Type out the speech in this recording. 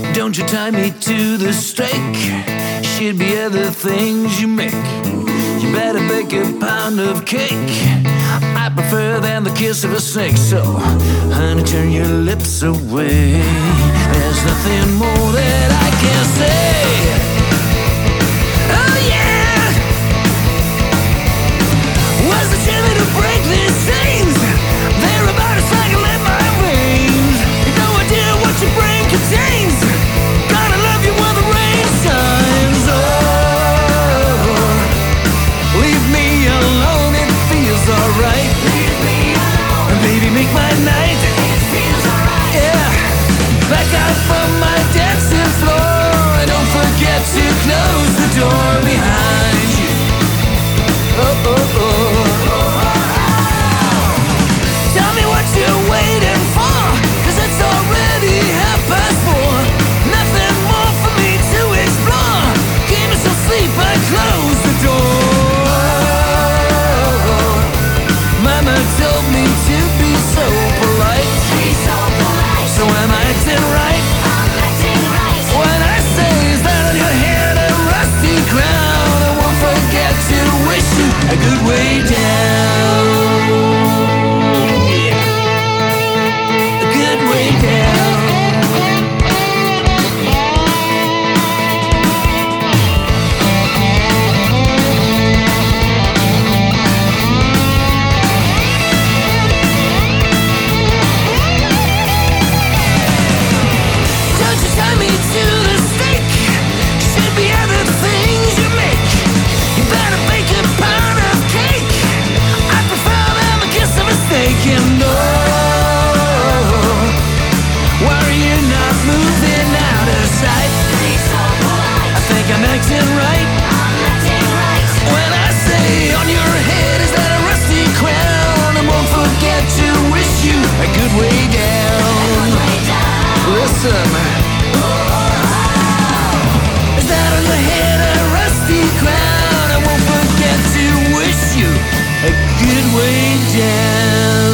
Don't you tie me to the stake. Should be other things you make. You better bake a pound of cake. I prefer than the kiss of a snake. So, honey, turn your lips away. There's nothing more that I can say. Oh yeah, was determined to break these chains. They're about to cycle in my veins. You no idea what your brain contains. Gotta love you when the rain shines. Oh, leave me alone, it feels alright. Leave me alone. Baby, make my night. It feels alright. Yeah, back out from my dancing floor. Don't forget to close the door behind you. Oh, oh, oh. Tell me what you're waiting for, 'cause it's already 4:30. Nothing more for me to explore. Give me some sleep, I close the door. Mama told me to be so polite. Be so polite. So am I acting right? I'm acting right. When I say is that on your head a rusty crown, I won't forget to wish you a good way down. Yeah. A good way down. Don't you tie me to the stake. Should be other things you make. You better bake a pound of cake. I prefer than the kiss of a snake. And oh, why are you not moving out of sight? Be so polite. I think I'm acting right. I'm acting right. When I say on your head is that a rusty crown, I won't forget to wish you a good way down. Way down. Listen, is that on your head a rusty crown? I won't forget to wish you a good way down.